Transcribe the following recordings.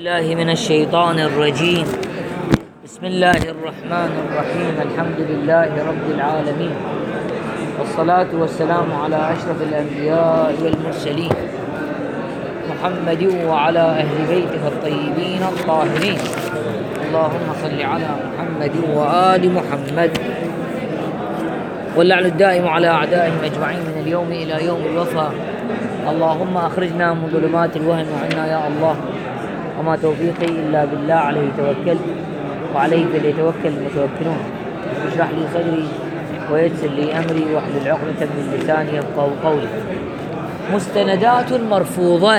الله من الشيطان الرجيم. بسم الله الرحمن الرحيم. الحمد لله رب العالمين، والصلاة والسلام على أشرف الأنبياء والمرسلين محمد وعلى أهل بيته الطيبين الطاهرين. اللهم صل على محمد وآل محمد، واللعن الدائم على أعدائهم أجمعين من اليوم إلى يوم الوفاء. اللهم أخرجنا من ظلمات الوهم وعنا يا الله، وما توفيقي إلا بالله، عليه توكلت وعليه فليتوكل المتوكلون. اشرح لي صدري ويسر لي أمري واحلل عقدة من لساني يفقهوا قولي. مستندات مرفوضة.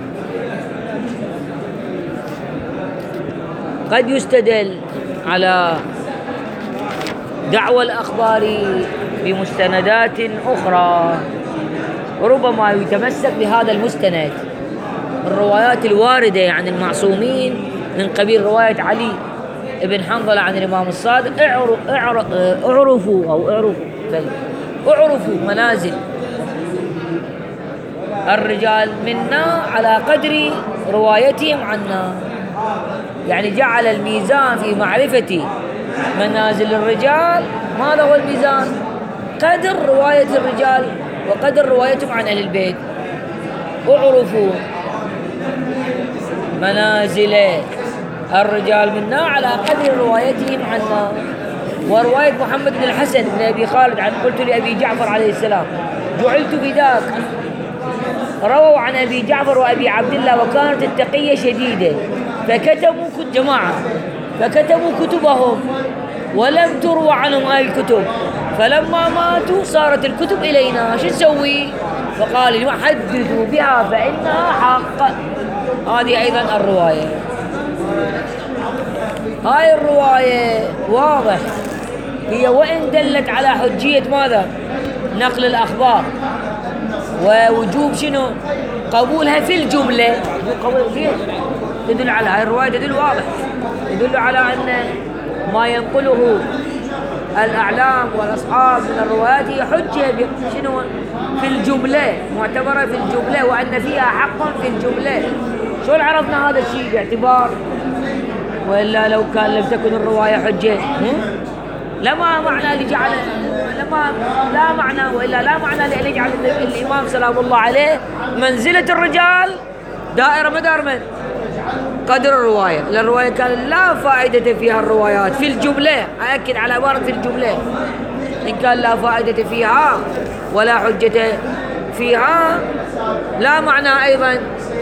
قد يستدل على دعوى الأخبار بمستندات أخرى، وربما يتمسك بهذا المستند الروايات الواردة عن المعصومين من قبيل رواية علي بن حنظلة عن الإمام الصادق. اعرفوا منازل الرجال منا على قدر روايتهم عنا. يعني جعل الميزان في معرفة منازل الرجال. ماذا هو الميزان؟ قدر رواية الرجال وقدر روايتهم عن أهل البيت. اعرفوا منازل الرجال منا على قدر روايتهم عنا. ورواية محمد بن الحسن بن أبي خالد عن قلت لأبي جعفر عليه السلام جعلت بذاك. رووا عن أبي جعفر وأبي عبد الله وكانت التقية شديدة فكتبوا جماعة فكتبوا كتبهم ولم تروى عنهم هاي الكتب، فلما ماتوا صارت الكتب إلينا، شو نسوي؟ فقال حدثوا بها فإنها حق. هذه أيضا الرواية. هاي الرواية واضح هي وإن دلت على حجية ماذا؟ نقل الأخبار ووجوب شنو؟ قبولها في الجملة. تدل على هاي الرواية، تدل واضح، تدل على أن ما ينقله الأعلام والأصحاب من الروايات هي حجة شنو؟ في الجملة، معتبرة في الجملة، وأن فيها حق في الجملة. شلون عرفنا هذا الشيء؟ باعتبار وإلا لو كان لم تكن الرواية حجة لما معنى لجعل لا معنى، وإلا لا معنى لأن يجعل الإمام سلام الله عليه منزلة الرجال دائرة مدار من؟ قدر الرواية. الرواية كان لا فائدة فيها الروايات في الجملة. أأكد على عبارة في الجملة. إن كان لا فائدة فيها ولا حجة فيها، لا معنى أيضا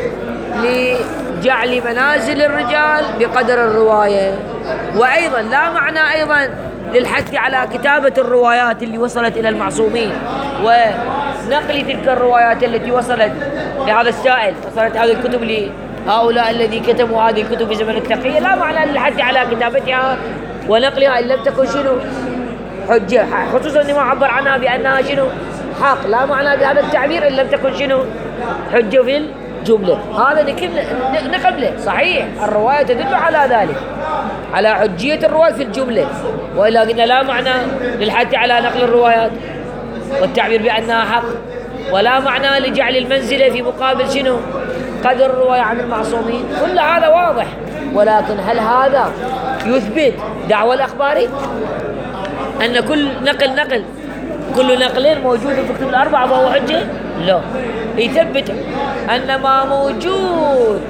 لجعل منازل الرجال بقدر الرواية، وأيضا لا معنى أيضا للحث على كتابة الروايات اللي وصلت إلى المعصومين ونقل تلك الروايات التي وصلت لهذا السائل، وصلت هذه الكتب لهؤلاء الذي كتبوا هذه الكتب في زمن التقية. لا معنى للحث على كتابتها ونقلها إن لم تكن شنو؟ حجة، خصوصا أنه عبر عنها بأنها شنو؟ حق. لا معنى بهذا التعبير إن لم تكن شنو؟ حجة في الجملة. هذا نقبله صحيح، الرواية تدل على ذلك، على حجية الرواية في الجملة، وإلا قلنا لا معنى للحث على نقل الروايات والتعبير بأنها حق، ولا معنى لجعل المنزلة في مقابل شنو؟ قدر الرواية عن المعصومين. كل هذا واضح، ولكن هل هذا يثبت دعوى الأخباري أن كل كل نقل موجود في الكتب الأربعة فهو حجة؟ لا، يثبت أن ما موجود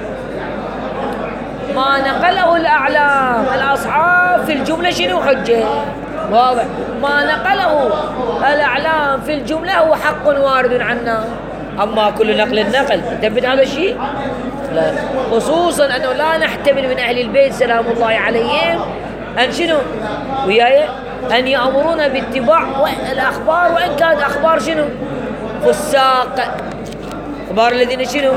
ما نقله الأعلام الأصحاب في الجملة شنو؟ حجة. واضح. ما نقله الأعلام في الجملة هو حق وارد عنا. أما كل نقل يثبت هذا الشيء؟ لا، خصوصا أنه لا نحتمل من أهل البيت سلام الله عليهم أن شنو؟ وياي أن يأمرون باتباع الأخبار، وإن كانت أخبار شنو؟ فساق، أخبار الذين شنو؟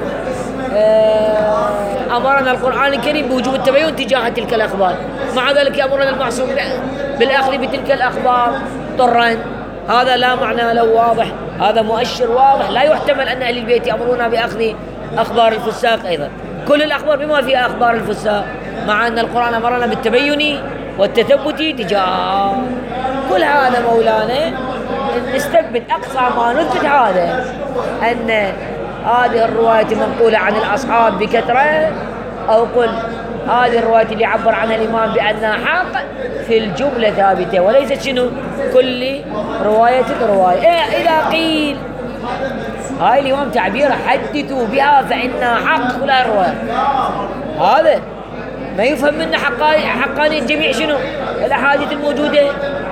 أمرنا القرآن الكريم بوجوب التبين تجاه تلك الأخبار، مع ذلك يأمرنا المعصوم بالأخذ بتلك الأخبار طرا. هذا لا معنى له. واضح، هذا مؤشر واضح. لا يحتمل أن أهل البيت يأمرون بأخذ أخبار الفساق أيضا، كل الأخبار بما فيها أخبار الفساق، مع أن القرآن أمرنا بالتبين والتثبت تجاه كل هذا. مولانا نستثبت أقصى ما نثبت هذا، أن هذه الرواية منقولة عن الأصحاب بكثرة، أو قل هذه الرواية اللي عبر عنها الإمام بأنها حق في الجملة ثابتة وليست شنو كل رواية رواية. إذا قيل هاي الإمام تعبير حدثوا بها فإنها حق كلها الرواية، هذا ما يفهم منه حقانية جميع شنو الأحاديث الموجودة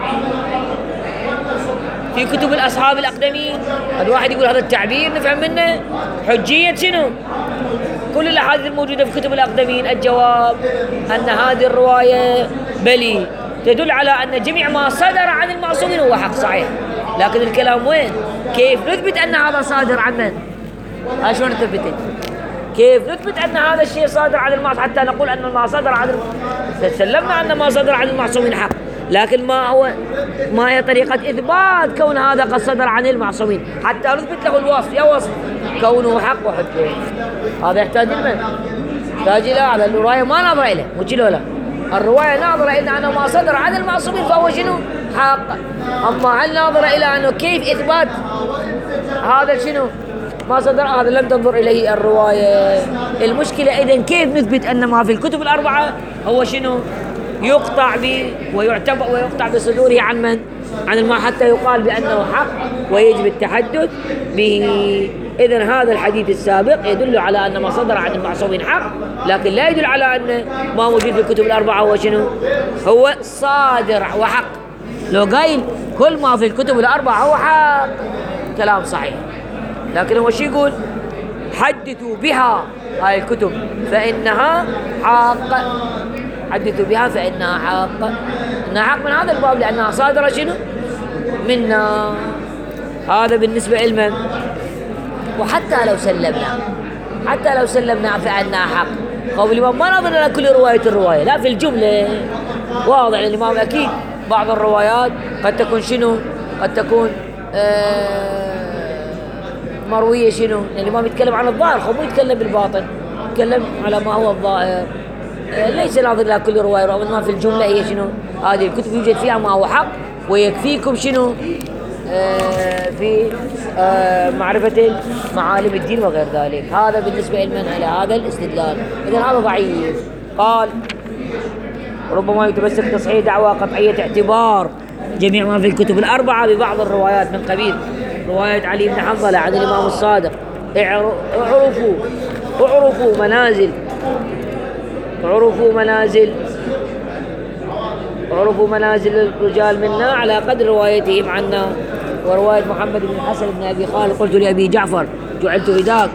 في كتب الأصحاب الأقدمين. الواحد يقول هذا التعبير نفهم منه حجية شنو كل الأحاديث الموجودة في كتب الأقدمين. الجواب أن هذه الرواية بلي تدل على أن جميع ما صدر عن المعصومين هو حق صحيح، لكن الكلام وين؟ كيف نثبت أن هذا صادر عن من؟ شلون نثبته؟ كيف نثبت أن هذا الشيء صادر عن المعصوم حتى نقول أن ما صدر عن سلمنا أن ما صدر عن المعصومين حق، لكن ما هي طريقة إثبات كون هذا قد صدر عن المعصومين حتى نثبت له الوصف يا وصف كونه حق وحجة؟ هذا يحتاج لمن؟ يحتاج إلى على الرواية ما ناظر إليه وشلو لا الرواية ناظرة إلى أنه ما صدر عن المعصومين فهو شنو حق. أما هل ناظرة إلى أنه كيف إثبات هذا شنو ما صدر، هذا لم تنظر إليه الرواية. المشكلة إذن كيف نثبت أن ما في الكتب الأربعة هو شنو يقطع به ويعتبر ويقطع بصدوره عن من؟ عن الماء حتى يقال بأنه حق ويجب التحدث به. إذن هذا الحديث السابق يدل على أن ما صدر عن المعصومين حق، لكن لا يدل على أن ما موجود في الكتب الأربعة هو شنو هو صادر وحق. لو قايل كل ما في الكتب الأربعة هو حق كلام صحيح، لكن هو شو يقول؟ حدثوا بها هاي الكتب فإنها حق، حدثوا بها فإنها حق، إنها حق من هذا الباب لأنها صادرة شنو منا. هذا بالنسبة لمن؟ وحتى لو سلمنا فإنها حق، قول الإمام ما نظر إلى كل رواية الرواية، لا في الجملة واضح الإمام أكيد بعض الروايات قد تكون شنو قد تكون مروية شنو، يعني الإمام يتكلم عن الظاهر مو يتكلم بالباطن، يتكلم على ما هو الظاهر، ليس ناظر إلى كل رواية، رغم ما في الجملة هي شنو هذه الكتب يوجد فيها ما هو حق ويكفيكم شنو في معرفة معالم الدين وغير ذلك. هذا بالنسبة لمن على هذا الاستدلال. إذن هذا ضعيف. قال ربما يتمسك تصحيح دعوى قطعية اعتبار جميع ما في الكتب الأربعة ببعض الروايات من قبيل رواية علي بن حنظلة عن الإمام الصادق عرفوا منازل الرجال منا على قدر روايتهم عنا. ورواية محمد بن الحسن بن أبي خالد قلت لأبي جعفر جعلت فداك،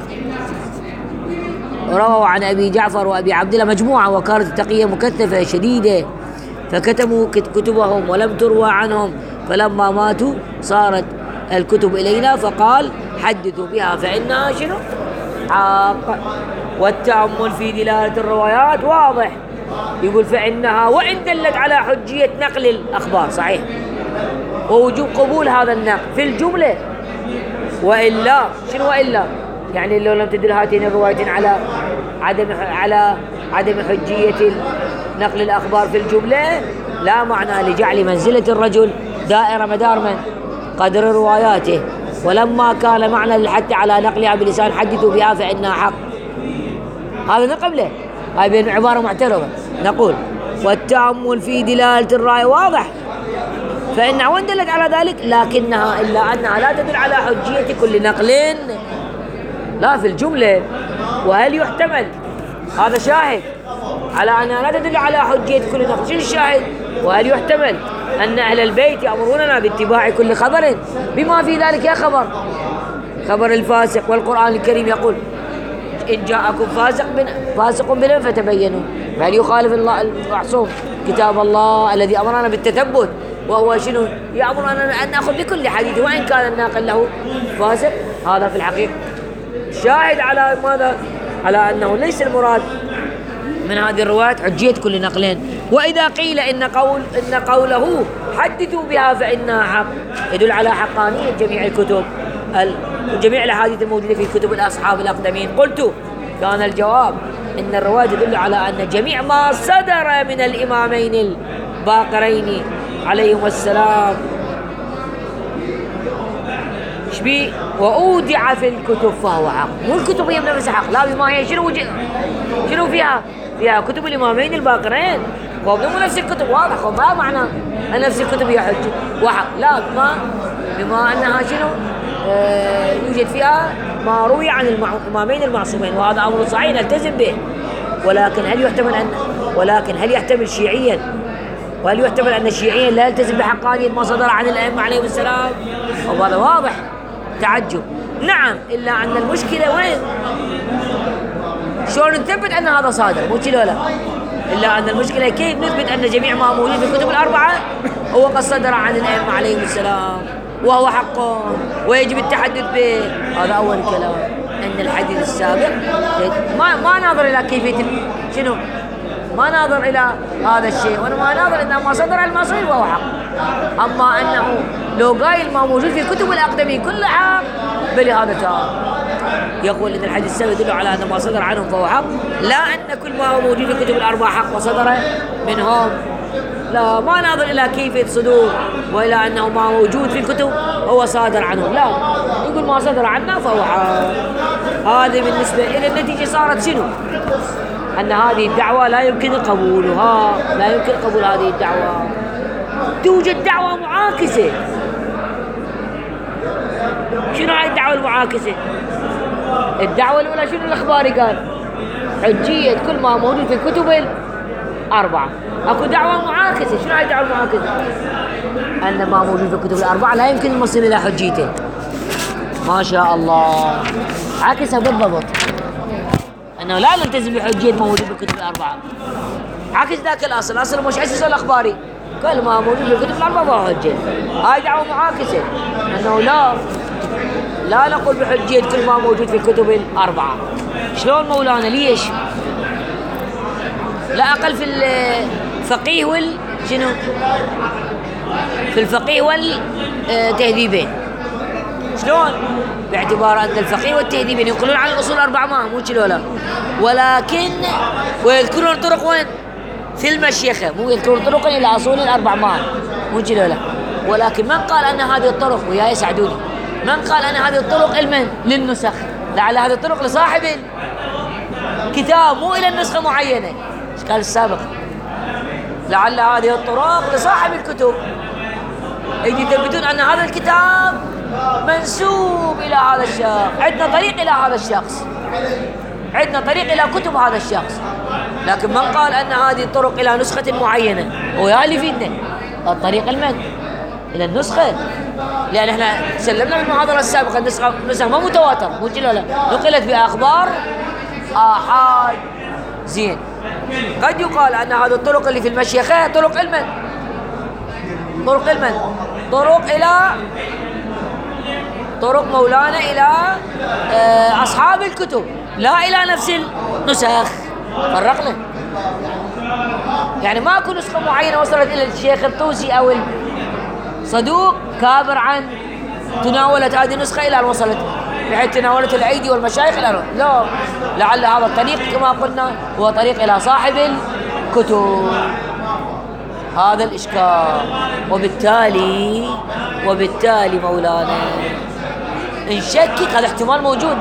رووا عن أبي جعفر وأبي عبد الله مجموعة وكانت التقية مكثفة شديدة فكتبوا كتبهم ولم تروى عنهم، فلما ماتوا صارت الكتب إلينا فقال حدثوا بها فإنها شنو حق. والتأمل في دلالة الروايات واضح، يقول فإنها وإن دلت على حجية نقل الأخبار صحيح ووجوب قبول هذا النقل في الجملة، وإلا شنو وإلا يعني لو لم تدل هاتين الروايتين على عدم حجية نقل الأخبار في الجملة لا معنى لجعل منزلة الرجل دائرة مدار من قدر رواياته، ولما كان معنى للحث على نقلها بلسان حدثوا بها فإنها حق. هذا نقبله، هاي بين عبارة معترضة. نقول والتأمل في دلالة الرأي واضح فإنها وإن دلت على ذلك لكنها إلا أنها لا تدل على حجية كل نقل لا في الجملة. وهل يحتمل هذا شاهد على أنها لا تدل على حجية كل نقل؟ شنو الشاهد؟ وهل يحتمل أن أهل البيت يأمروننا باتباع كل خبر بما في ذلك يا خبر الفاسق، والقرآن الكريم يقول إن جاءكم فاسق بنبأ فتبينوا. فهل يخالف الله المعصوم كتاب الله الذي أمرنا بالتثبت وهو شنو يأمرنا أن نأخذ بكل حديث وإن كان الناقل له فاسق؟ هذا في الحقيقة شاهد على ماذا؟ على أنه ليس المراد من هذه الروايات حجية كل نقلين. وإذا قيل إن قوله حدثوا بها فإنها حق يدل على حقانية جميع الكتب جميع الأحاديث الموجودة في كتب الأصحاب الأقدمين، قلت كان الجواب إن الرواية تدل على أن جميع ما صدر من الإمامين الباقرين عليهم السلام بي وأودع في الكتب فهو حق. مو الكتب هي بنفسها حق، لا بما هي شنو فيها؟ فيها كتب الإمامين الباقرين، مو نفس الكتب، واضح وما معنى أن نفس الكتب هي حجة وحق، لا بما أنها شنو يوجد فيها ما روي عن الإمامين المعصومين، وهذا أمر صحيح نلتزم به. ولكن هل يحتمل شيعيا، وهل يحتمل أن الشيعيا لا يلتزم بحقانية ما صدر عن الأئمة عليهم السلام؟ وهذا واضح تعجب. نعم، إلا أن المشكلة وين؟ شلون نثبت أن هذا صادر؟ مو كذا لا. إلا أن المشكلة كيف نثبت أن جميع ما موجود في الكتب الأربعة هو قد صدر عن الأئمة عليهم السلام وهو حق ويجب التحدث به؟ هذا أول كلام. أن الحديث السابق ما ناظر إلى كيفية شنو، ما ناظر إلى هذا الشيء، وما ناظر إن ما صدر عن المعصومين وهو حق. أما أنه لو قايل ما موجود في الكتب الأقدمين كل حق، بل هذا تام. يقول إن الحديث السابق يدل على أن ما صدر عنهم فهو حق، لا أن كل ما هو موجود في الكتب الأربعة حق وصدر منهم. لا، ما ناظر إلى كيفية صدور وإلى أنه ما موجود في الكتب هو صادر عنهم، لا، يقول ما صدر عنا فهو حق. هذه بالنسبة إلى النتيجة صارت شنو؟ أن هذه الدعوة لا يمكن قبولها، لا يمكن قبول هذه الدعوة. توجد دعوة معاكسة. شنو هذه الدعوة المعاكسة؟ الدعوة الأولى شنو الأخباري قال؟ حجية كل ما موجود في الكتب الأربعة. أكو دعوة معاكسة. شنو هذه الدعوة المعاكسة؟ أن ما موجود في الكتب الأربعة لا يمكن المصير إلى حجيته. ما شاء الله، عكسها بالضبط، أنه لا نلتزم بحجية ما موجود في الكتب الأربعة. عكس ذاك الأصل مش أسس الأخباري، كل ما موجود في الكتب الأربعة فهو حجة. هاي دعوة معاكسة، أنه لا نقول بحجية كل ما موجود في الكتب الأربعة. شلون مولانا؟ ليش؟ لا أقل في الفقيه شنو؟ في الفقيه والتهذيبين. شلون؟ باعتبار أن الفقيه والتهذيبين ينقلون عن الأصول الأربعة، مو كذا لا، ولكن ويذكرون طرق وين؟ في المشيخة، مو يذكرون طرقا إلى أصول الأربعة، مو كذا لا. ولكن من قال أن هذه الطرق، ويا يسعدوني، من قال أن هذه الطرق للنسخ؟ لعل هذه الطرق لصاحب الكتاب، مو إلى النسخة معينة. إيش قال السابق؟ لعل هذه الطرق لصاحب الكتب، يجي يثبتون أن هذا الكتاب منسوب إلى هذا الشخص، عندنا طريق إلى هذا الشخص، عندنا طريق إلى كتب هذا الشخص. لكن من قال أن هذه الطرق إلى نسخة معينة، هو اللي فينا الطريق إلى النسخة. لأن احنا سلمنا بالمحاضرة السابقة النسخة ما متواتر، مو كذا لا، نقلت بأخبار آحاد. زين، قد يقال أن هذه الطرق اللي في المشيخة طرق طرق مولانا إلى أصحاب الكتب، لا إلى نفس النسخ. فرقنا، يعني ما أكو نسخة معينة وصلت إلى الشيخ الطوسي أو الصدوق كابر عن تناولت هذه النسخة إلى أن وصلت، بحيث تناولت الأيدي والمشايخ إلى لا، لعل هذا الطريق كما قلنا هو طريق إلى صاحب الكتب. هذا الإشكال. وبالتالي مولانا نشكك، هذا احتمال موجود،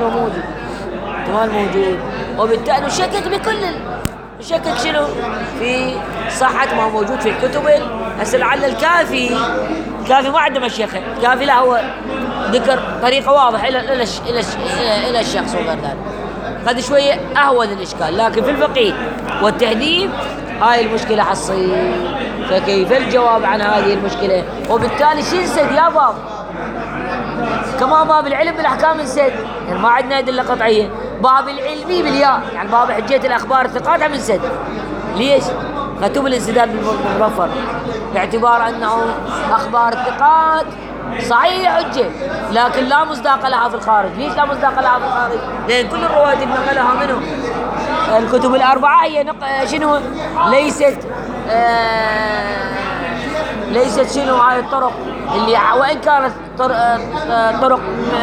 وبالتالي نشكك نشكك شنو؟ في صحة ما موجود في الكتب. هسه لعل الكافي ما عنده مشيخة، الكافي له هو ذكر طريقة واضحة إلى الشخص وغير ذلك، هذا شوية أهون الإشكال. لكن في الفقيه والتهذيب هاي المشكلة حصيل، فكيف الجواب عن هذه المشكلة؟ وبالتالي شو نسد يا باب؟ كما باب العلم بالأحكام نسد، يعني ما عندنا أدلة قطعية. باب العلمي بالياء، يعني باب حجية الأخبار الثقات هم نسد. ليش؟ كتب الانسداد بالمظفر، باعتبار أنه أخبار الثقات صحيح حجة، لكن لا مصداق لها في الخارج. ليش لا مصداق لها في الخارج؟ لأن كل الروايات اللي نقلها منه الكتب الأربعة هي شنو؟ ليست شنو هاي الطرق اللي وإن كانت طرق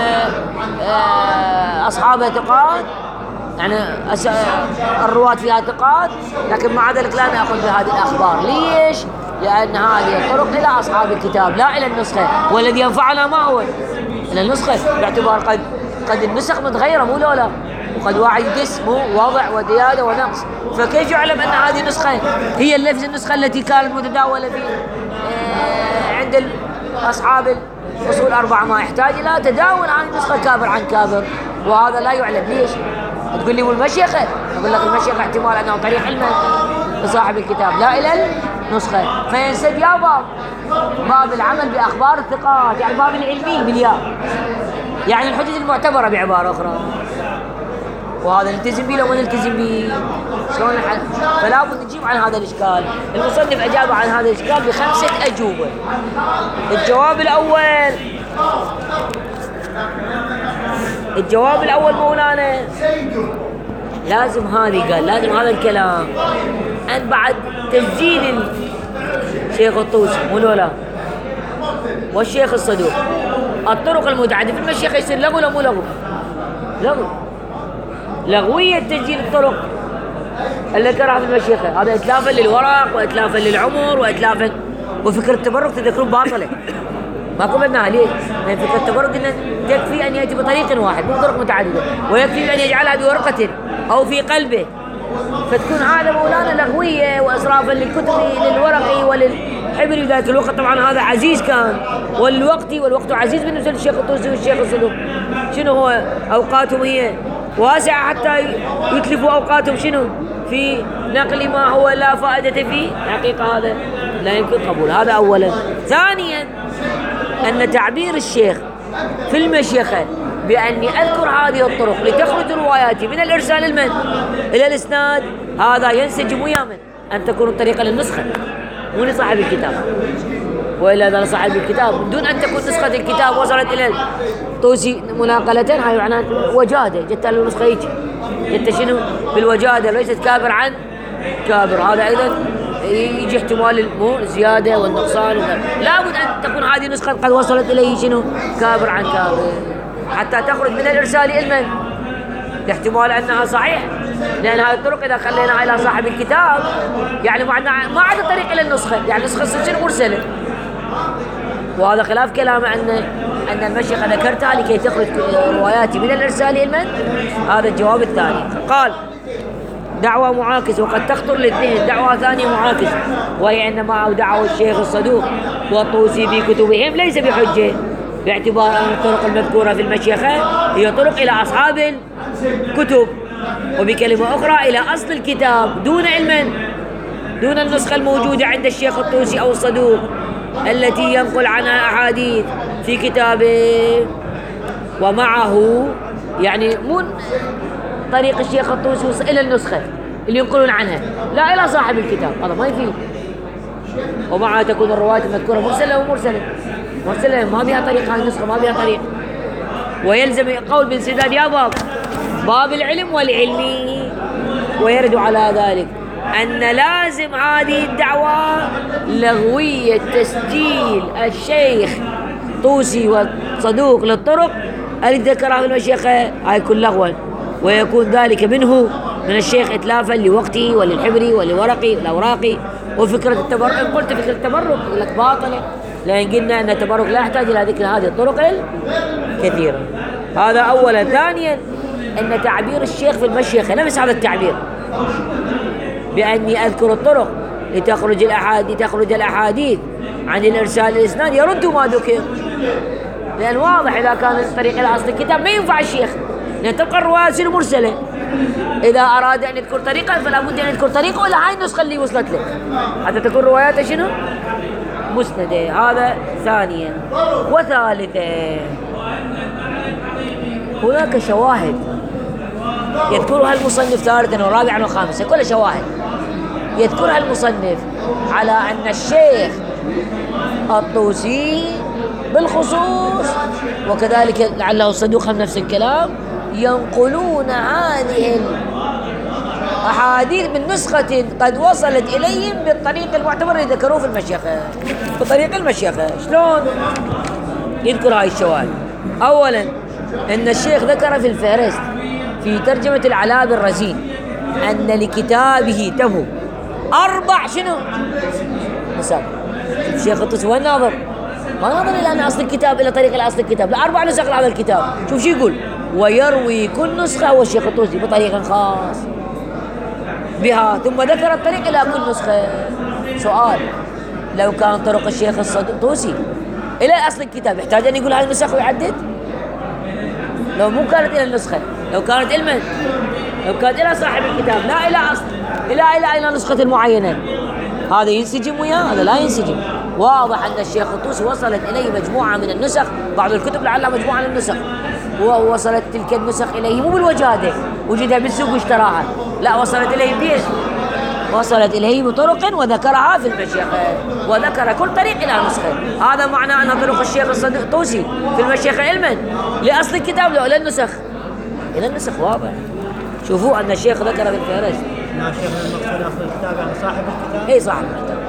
أصحابها ثقات، يعني الرواة فيها ثقات، لكن مع ذلك لا نأخذ بهذه الأخبار. ليش؟ لأن هذه الطرق إلى أصحاب الكتاب لا إلى النسخة، والذي ينفعنا ما هو إلى النسخة، باعتبار قد النسخ متغيرة مو لولا، وقد واحد يدس مو وضع وزيادة ونقص، فكيف يعلم أن هذه النسخة هي نفس النسخة التي كانت متداولة في عند أصحاب الفصول 4؟ ما يحتاج إلى تداول عن النسخة كابر عن كابر، وهذا لا يعلم. ليش؟ تقول لي والمشيخة، أقول لك المشيخة احتمال أنه طريق علمه لصاحب الكتاب لا إلى النسخة، فينسب يا باب العمل بأخبار الثقات، يعني باب العلمي بالياء، يعني الحجج المعتبرة بعبارة أخرى، وهذا نلتزم به لو ما نلتزم به شلون فلا بد نجيب عن هذا الإشكال. المصنف أجاب عن هذا الإشكال ب5 أجوبة. الجواب الأول مولانا، لازم هذا الكلام أن بعد تسجيل الشيخ الطوسي مولولا والشيخ الصدوق الطرق المتعددة في المشيخة يصير لغو ولا مو لغو؟ لغوية تسجيل الطرق اللي ذكرها في المشيخة، هذا إتلافا للورق وإتلافا للعمر وإتلافا، وفكرة التبرك تذكرون باطلة ما قبلناها. ليه؟ لأن فكرة التبرك إنه يكفي أن يأتي بطريق واحد مو بطرق متعددة، ويكفي أن يجعلها بورقة أو في قلبه، فتكون هذا مولانا لغوية وإسرافا للكتب للورق وللحبر ذات الوقت. طبعا هذا عزيز كان والوقت عزيز بالنسبة للشيخ الطوسي والشيخ الصدوق. شنو هو أوقاتهم هي واسعة حتى يتلفوا أوقاتهم شنو في نقل ما هو لا فائدة فيه، حقيقة هذا لا يمكن قبول. هذا أولا. ثانيا أن تعبير الشيخ في المشيخة بأني أذكر هذه الطرق لتخرج رواياتي من الإرسال إلى الإسناد، هذا ينسجم ويا من أن تكون الطريقة للنسخة مو لصاحب الكتاب، وإلا إذا لصاحب الكتاب دون أن تكون نسخة الكتاب وصلت إلى الطوسي مناقلتين، هاي معناها وجادة جت له نسخة هيك، جت شنو بالوجادة ليست كابر عن كابر. هذا أيضا يجي احتمال الزيادة والنقصان، لابد أن تكون هذه النسخة قد وصلت إليه شنو كابر عن كابر حتى تخرج من الإرسال إلى الاحتمال أنها صحيح، لأن هذه الطرق إذا خليناها إلى صاحب الكتاب يعني ما عاد طريق إلى النسخة، يعني النسخة شنو مرسلة. وهذا خلاف كلامه أن المشيخة ذكرتها لكي تخرج رواياتي من الإرسال إلى هذا الجواب الثاني. قال دعوة معاكسة، وقد تخطر للذهن دعوة ثانية معاكسة، وهي أن ما دعوة الشيخ الصدوق والطوسي في كتبهم ليس بحجة، باعتبار أن الطرق المذكورة في المشيخة هي طرق إلى أصحاب الكتب، وبكلمة أخرى إلى أصل الكتاب دون النسخة الموجودة عند الشيخ الطوسي أو الصدوق التي ينقل عنها أحاديث في كتابه. ومعه يعني مو طريق الشيخ الطوسي إلى النسخة اللي ينقلون عنها، لا إلى صاحب الكتاب، هذا ما يفيد. ومعها تكون الروايات المذكورة مرسلة ما بها طريق، هذه النسخة ما بها طريق. ويلزم قول بن سداد يا باب العلم والعلمي، ويرد على ذلك أن لازم هذه الدعوة لغوية تسجيل الشيخ طوسي والصدوق للطرق التي ذكرها في المشيخة، هاي كل لغوا، ويكون ذلك من الشيخ إتلافا لوقته وللحبر ولورقه والأوراق. وفكرة التبرك، قلت فكرة التبرك يقول لك باطلة، لأن قلنا أن التبرك لا يحتاج إلى ذكر هذه الطرق الكثيرة. هذا أولا. ثانيا أن تعبير الشيخ في المشيخة نفس هذا التعبير بأني أذكر الطرق لتخرج الأحاديث عن الإرسال الإسناد يرد ما ذكر، لأن واضح إذا كان الطريق إلى أصل الكتاب ما ينفع الشيخ، لأن تبقى الروايات مرسلة. إذا أراد أن يذكر طريقة فلا بد أن يذكر طريقه إلى هاي النسخة اللي وصلت له حتى تكون رواياته شنو مسندة. هذا ثانيا. وثالثا هناك شواهد يذكرها المصنف ثالثا ورابعا وخامسا، كل شواهد يذكرها المصنف على أن الشيخ الطوسي بالخصوص وكذلك لعله الصدوق نفس الكلام ينقلون هذه الأحاديث من نسخة قد وصلت إليهم بالطريق المعتبر اللي ذكروه في المشيخة، بطريق المشيخة. شلون يذكر هاي الشواهد؟ أولا أن الشيخ ذكر في الفهرست في ترجمة العلاء بن رزين أن لكتابه تبه 4 شنو؟ مساق. الشيخ الطوسي والناظر ما نظر إلى أن أصل الكتاب إلى طريق إلى أصل الكتاب، لا 4 نسخ لهذا الكتاب. شوف شو يقول: ويروي كل نسخة هو الشيخ الطوسي بطريق خاص بها، ثم ذكر الطريق إلى كل نسخة. سؤال: لو كان طرق الشيخ الطوسي إلى أصل الكتاب يحتاج أن يقول هذه النسخ ويعدد؟ لو مو كانت إلى النسخة، لو كانت علما، لو كانت إلى صاحب الكتاب لا إلى أصل، إلى نسخة معينة، هذا ينسجم وياه؟ هذا لا ينسجم. واضح أن الشيخ الطوسي وصلت إليه مجموعة من النسخ، بعض الكتب لعلها مجموعة من النسخ، ووصلت تلك النسخ إليه مو بالوجادة وجدها بالسوق واشتراها، لا، وصلت إليه بيش، وصلت إليه بطرق وذكرها في المشيخة، وذكر كل طريق إلى نسخة. هذا معناه أن طرق الشيخ الطوسي في المشيخة علما لأصل الكتاب لو إلى النسخ، إلى النسخ واضح. شوفوا أن الشيخ ذكر في الفهرست. ما شيخ المقصود أصل الكتاب يعني صاحب الكتاب؟ إيه صاحب الكتاب،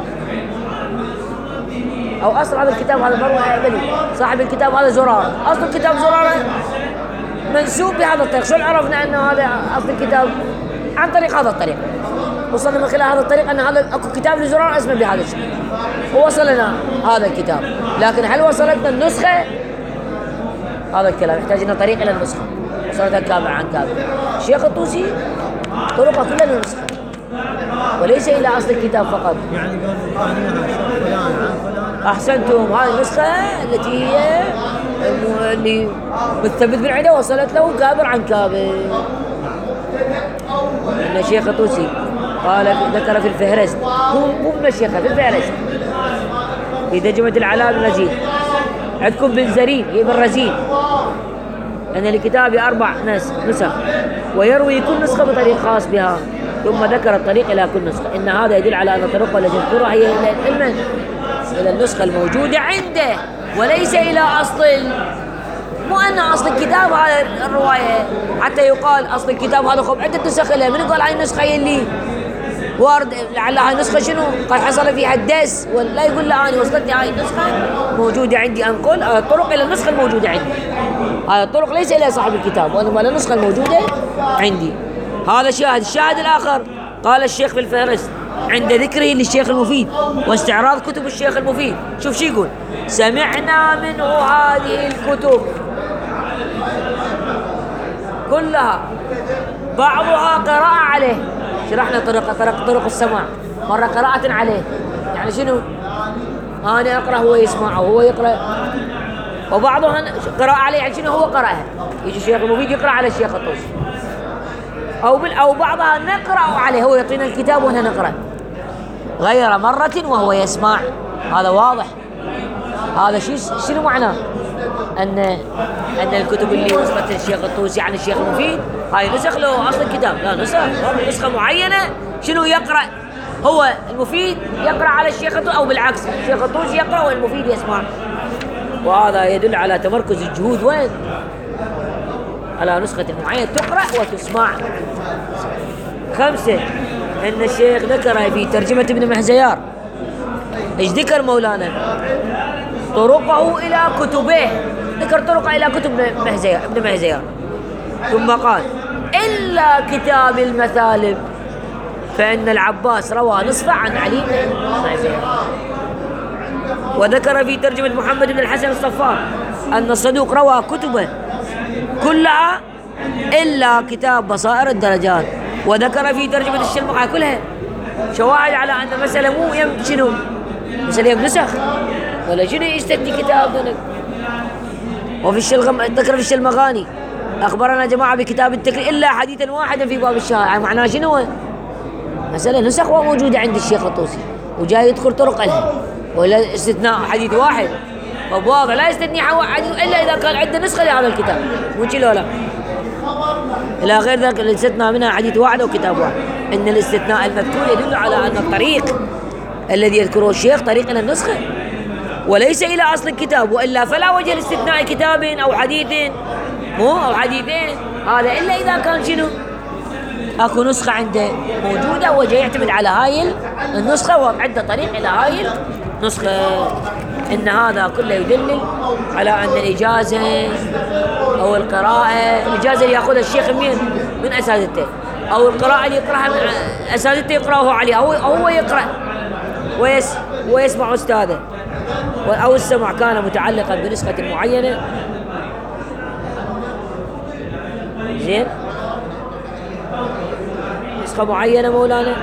أو أصل هذا الكتاب هذا مروي أعبلي، صاحب الكتاب هذا زرارة، أصل الكتاب زرارة منسوب بهذا الطريق. شو عرفنا أنه هذا أصل الكتاب؟ عن طريق هذا الطريق، وصلنا من خلال هذا الطريق أن هذا أكو كتاب لزرارة اسمه بهذا الشكل، ووصلنا هذا الكتاب. لكن هل وصلتنا النسخة؟ هذا الكلام يحتاج لنا طريق إلى النسخة، وصلتها كابع عن كابع. الشيخ الطوسي طرقه كلها للنسخة وليس إلى أصل الكتاب فقط. يعني قالوا فلان عن فلان. أحسنتم، هذه النسخة التي هي اللي متثبت بالعدة وصلت له كابر عن كابر. أن الشيخ الطوسي قال ذكر في الفهرست، مو بالمشيخة، في الفهرست في ترجمة العلاء بن رزين، عندكم بالزرين هي بالرزين، أن لكتابي 4 نسخ، ويروي كل نسخة بطريق خاص بها، ثم ذكر الطريق إلى كل نسخة. إن هذا يدل على أن الطرق التي تذكرها هي إلى النسخة الموجودة عنده وليس إلى أصل، مو أن أصل الكتاب هذا الرواية حتى يقال أصل الكتاب هذا خب عدة نسخ له، من يقول هاي النسخة هي اللي وارد لعلها هاي النسخة شنو قد حصل فيها الدس، ولا يقول لا أنا وصلتني هاي النسخة موجودة عندي، أنقل الطرق إلى النسخة الموجودة عندي، هذه الطرق ليس إلى صاحب الكتاب وإنما إلى النسخة الموجودة عندي. هذا شاهد. الشاهد الآخر قال الشيخ في الفهرست عند ذكره للشيخ المفيد واستعراض كتب الشيخ المفيد، شوف شو يقول: سمعنا منه هذه الكتب كلها بعضها قراءة عليه. شرحنا طرق السماع، مرة قراءة عليه، يعني شنو؟ أنا أقرأ هو يسمع وهو يقرأ، وبعضها قراءة عليه يعني شنو؟ هو قرأها، يجي الشيخ المفيد يقرأ على الشيخ الطوسي، أو بعضها نقرأ عليه، هو يعطينا الكتاب وأنا نقرأ غير مرة وهو يسمع. هذا واضح. هذا شنو معناه؟ أن الكتب اللي وصلت للشيخ الطوسي عن الشيخ المفيد هاي نسخ له أصل الكتاب، لا نسخة معينة. شنو يقرأ؟ هو المفيد يقرأ على الشيخ الطوسي، أو بالعكس الشيخ الطوسي يقرأ والمفيد يسمع. وهذا يدل على تمركز الجهود وين؟ على نسخة معينة تقرأ وتسمع. 5 أن الشيخ ذكر في ترجمة ابن مهزيار، إيش ذكر مولانا؟ طرقه إلى كتبه، ذكر طرقه إلى كتب ابن مهزيار، ثم قال: إلا كتاب المثالب فإن العباس روى نصفه عن علي بن مهزيار. وذكر في ترجمة محمد بن الحسن الصفار أن الصدوق روى كتبه كلها إلا كتاب بصائر الدرجات. وذكر في ترجمة الشلمقة كلها شواهد على أن المسألة مو شنو؟ مسألة نسخ ولا شنو يستثني كتاب دونك. وفي ذكر في الشلمغاني أخبرنا جماعة بكتاب التكرير إلا حديثا واحدا في باب الشهادة، معناه شنو؟ مسألة نسخ وموجودة عند الشيخ الطوسي وجاي يذكر طرق لها، ولا استثناء حديث واحد، فواضح لا يستثني حديث إلا إذا كان عنده نسخة لهذا الكتاب، مو شي لا إلى غير ذلك الاستثناء منها حديث واحد وكتاب واحد. إن الاستثناء المذكور يدل على أن الطريق الذي يذكره الشيخ طريق إلى النسخة وليس إلى أصل الكتاب، وإلا فلا وجه لاستثناء كتاب أو حديث أو حديثين، هذا إلا إذا كان شنو؟ أكو نسخة عنده موجودة وجاي يعتمد على هاي النسخة وعنده طريق إلى هاي النسخة. إن هذا كله يدلل على أن الإجازة أو القراءة، الإجازة اللي يأخذها الشيخ من أساتذته، أو القراءة اللي يقرأها من أساتذته يقرأه عليها، أو هو يقرأ ويسمع أستاذه، أو السمع كان متعلقا بنسخة معينة. زين، نسخة معينة مولانا،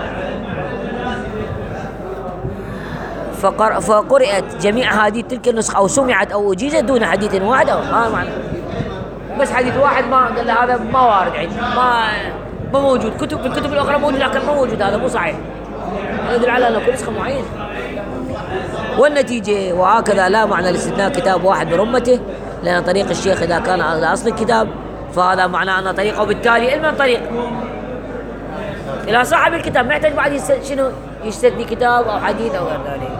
فقرأت جميع هذه تلك النسخة أو سمعت أو أجيزت دون حديث واحد، أو ما معنى بس حديث واحد ما قال له هذا ما وارد عندي، ما موجود. في الكتب الأخرى موجود لكن ما موجود، هذا مو صحيح. يدل على أن كل نسخة معينة. والنتيجة وهكذا لا معنى لاستثناء كتاب واحد من أمته، لأن طريق الشيخ إذا كان على أصل الكتاب فهذا معناه أن طريقه وبالتالي علم طريق إلى صاحب الكتاب، ما يحتاج بعد شنو يستثني كتاب أو حديث أو غير ذلك.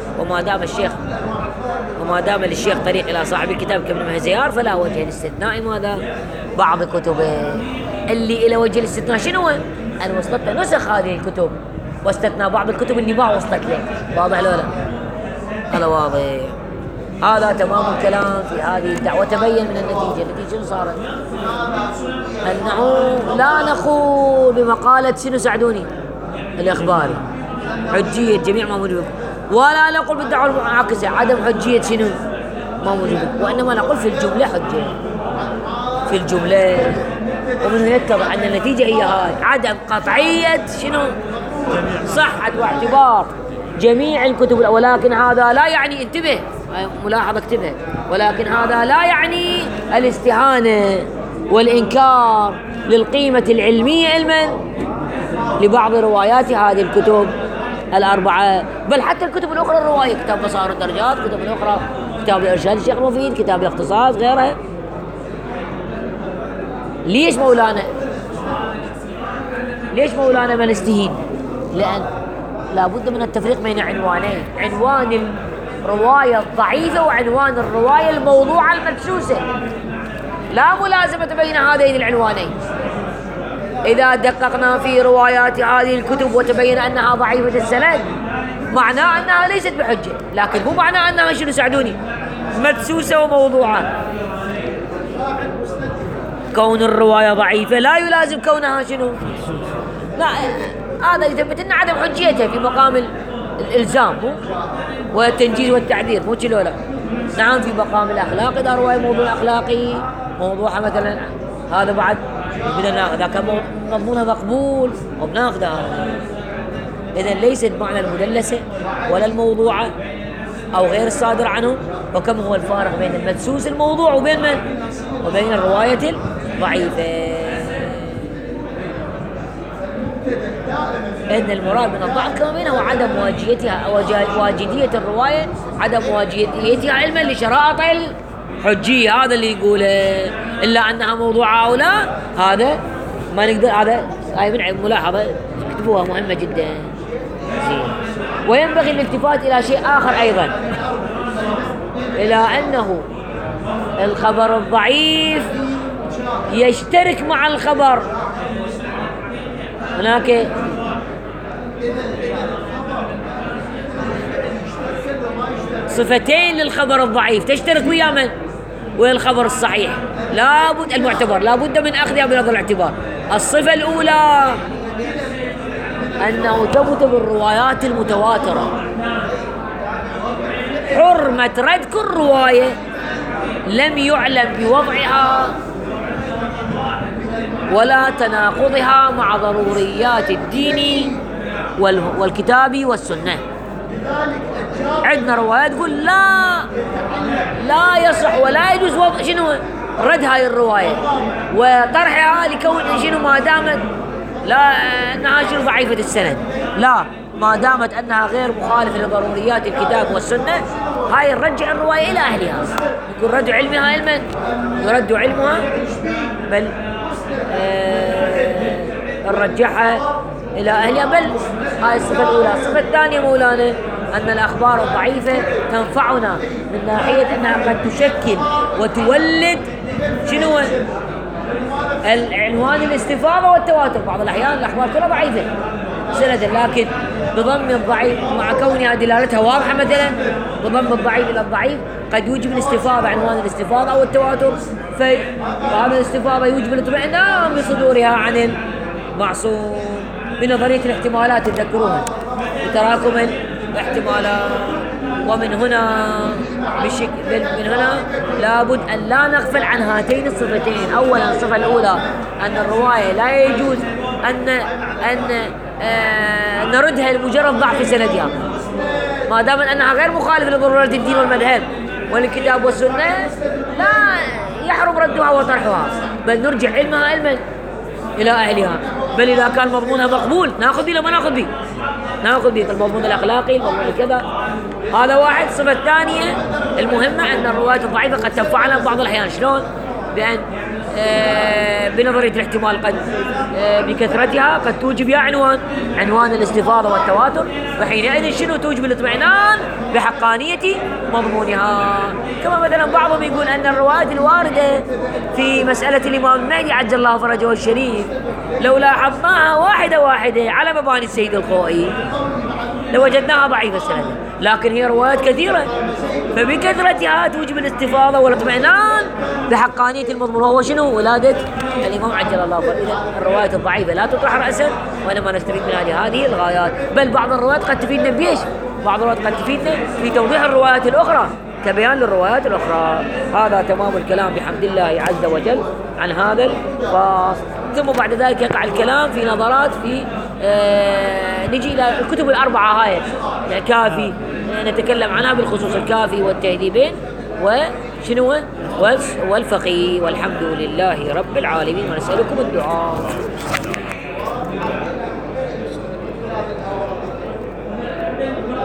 وما دام للشيخ طريق إلى صاحب الكتاب كابن مهزيار فلا وجه لاستثناء ماذا؟ بعض كتبه. اللي إلى وجه الاستثناء شنو؟ أن وصلت نسخ هذه الكتب واستثنى بعض الكتب اللي ما وصلت لك. واضح لو لا؟ هذا واضح. هذا تمام الكلام في هذه الدعوة. تبين من النتيجة شنو صارت؟ أنه لا نقول بمقالة شنو سعدوني الإخباري حجية جميع ما موجود، ولا نقول بالدعوة المعاكسة عدم حجية شنو ما موجود، وإنما نقول في الجملة حجة في الجملة. ومن هنا يتضح أن النتيجة هي هاي، عدم قطعية شنو صحة واعتبار جميع الكتب. ولكن هذا لا يعني، انتبه ملاحظة اكتبها، ولكن هذا لا يعني الاستهانة والإنكار للقيمة العلمية علما لبعض روايات هذه الكتب الأربعة، بل حتى الكتب الأخرى الرواية، كتاب مسار الدرجات، كتب الأخرى، كتاب الإرشاد الشيخ المفيد، كتاب الاختصاص، غيرها. ليش مولانا ما نستهين؟ لأن لابد من التفريق بين عنوانين، عنوان الرواية الضعيفة وعنوان الرواية الموضوعة المدسوسة. لا ملازمة بين هذين العنوانين. إذا دققنا في روايات هذه الكتب وتبين أنها ضعيفة السند معناه أنها ليست بحجة، لكن مو معناه أنها شنو سعدوني مدسوسة وموضوعة. كون الرواية ضعيفة لا يلازم كونها شنو، لا، هذا يثبت أن عدم حجيتها في مقام الإلزام والتنجيز والتعذير، مو كذا لا. نعم في مقام الأخلاق، إذا رواية موضوع أخلاقي موضوعها مثلا هذا بعد بدنا ناخذ، إذا كان مضمونها مقبول وبناخذها. إذا ليست معنى المدلسة ولا الموضوعة أو غير الصادر عنه. وكم هو الفارق بين المدسوس الموضوع وبين الرواية الضعيفة. إن المراد من الضعف كما بينه وعدم واجدية الرواية، عدم واجديتها علما لشرائط الحجية. هذا اللي يقوله، إلا أنها موضوعة أو لا هذا ما نقدر. هذا هاي من ملاحظة اكتبوها مهمة جدا. وينبغي الالتفات إلى شيء آخر أيضا، إلى أنه الخبر الضعيف يشترك مع الخبر. هناك صفتين للخبر الضعيف تشترك ويا من؟ ويا الخبر الصحيح. لابد المعتبر لابد من أخذها بنظر الاعتبار. الصفة الأولى أنه ثبت بالروايات المتواترة حرمة رد كل رواية لم يعلم بوضعها ولا تناقضها مع ضروريات الدين والكتاب والسنة. عندنا روايات تقول لا يصح ولا يجوز وضع شنو رد هاي الرواية وطرحها لكون شنو ما دامت لا أنها شنو ضعيفة السند، لا ما دامت أنها غير مخالفة لضروريات الكتاب والسنة هاي نرجع الرواية إلى أهلها. يكون رد علمها علما يرد علمها، بل نرجعها إلى أهلها. بل هاي الصفة الأولى. الصفة الثانية مولانا أن الأخبار الضعيفة تنفعنا من ناحية أنها قد تشكل وتولد شنو العنوان الاستفاضة والتواتر. بعض الأحيان الأخبار كلها ضعيفة سندا، لكن بضم الضعيف مع كونها دلالتها واضحة مثلا بضم الضعيف إلى الضعيف قد يوجب الاستفاضة، عنوان الاستفاضة أو التواتر. فهذا الاستفاضة يوجب الاطمئنان بصدورها عن المعصوم بنظرية الاحتمالات، تذكروها بتراكم الاحتمالات. ومن هنا من هنا لابد أن لا نغفل عن هاتين الصفتين. أولا الصفة الأولى أن الرواية لا يجوز أن نردها لمجرد ضعف سندها، ما دام أنها غير مخالفة لضرورات الدين والمذهب والكتاب والسنة لا يحرم ردها وطرحها، بل نرجع علمها علما إلى أهلها. بل إذا كان مضمونها مقبول نأخذ به، لما نأخذ به نأخذ به المضمون الأخلاقي، المضمون كذا. هذا واحد. الصفة الثانية المهمة أن الروايات الضعيفة قد تنفعنا بعض الأحيان. شلون؟ بأن بنظرية الاحتمال قد بكثرتها قد توجب يا عنوان الاستفاضة والتواتر، وحينئذ شنو توجب الاطمئنان بحقانية مضمونها. كما مثلا بعضهم يقول أن الروايات الواردة في مسألة الإمام المهدي عجل الله فرجه الشريف لو لاحظناها واحدة واحدة على مباني السيد الخوئي لوجدناها ضعيفة السند، لكن هي روايات كثيرة فبكثرتها توجب الاستفاضة والاطمئنان بحقانية المضمون، وهو شنو؟ ولادة الإمام عجل الله فرجه. إذا الروايات الضعيفة لا تطرح رأسا، وإنما نستفيد من هذه الغايات. بل بعض الروايات قد تفيدنا بإيش؟ بعض الروايات قد تفيدنا في توضيح الروايات الأخرى كبيان للروايات الأخرى. هذا تمام الكلام بحمد الله عز وجل عن هذا الفصل. ثم بعد ذلك يقع الكلام في نظرات في نجي إلى الكتب الأربعة هاي، يعني كافي نتكلم عنها بالخصوص، الكافي والتهذيبين وشنو والفقيه. والحمد لله رب العالمين، ونسألكم الدعاء.